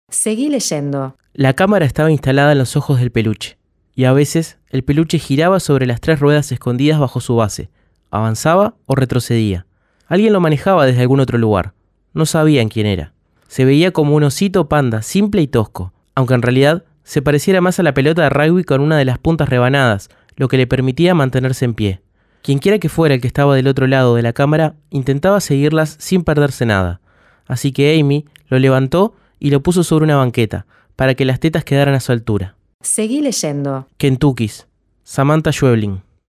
Seguí leyendo. La cámara estaba instalada en los ojos del peluche, y a veces el peluche giraba sobre las 3 ruedas escondidas bajo su base, avanzaba o retrocedía. Alguien lo manejaba desde algún otro lugar, no sabían quién era. Se veía como un osito panda, simple y tosco, aunque en realidad se pareciera más a la pelota de rugby con una de las puntas rebanadas, lo que le permitía mantenerse en pie. Quienquiera que fuera el que estaba del otro lado de la cámara, intentaba seguirlas sin perderse nada. Así que Amy lo levantó y lo puso sobre una banqueta, para que las tetas quedaran a su altura. Seguí leyendo. Kentuckys, Samantha Schweblin.